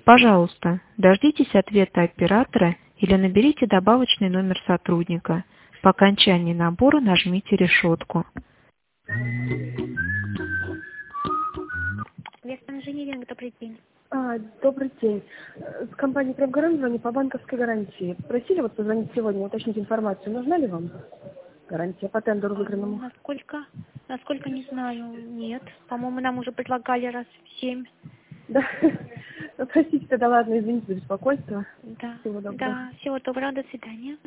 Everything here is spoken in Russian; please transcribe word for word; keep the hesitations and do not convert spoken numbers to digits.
Пожалуйста, дождитесь ответа оператора или наберите добавочный номер сотрудника. По окончании набора нажмите решетку. Вестон инжиниринг, добрый день. А, добрый день. С компании «Крымгаран» звоню по банковской гарантии. Просили вот позвонить сегодня, уточнить информацию. Нужна ли вам гарантия по тендеру выигранному? Насколько, насколько не знаю, нет. По-моему, нам уже предлагали раз в семь. Да. Ну, простите, тогда ладно, извините за беспокойство. Да, Всего доброго. да, всего доброго, до свидания.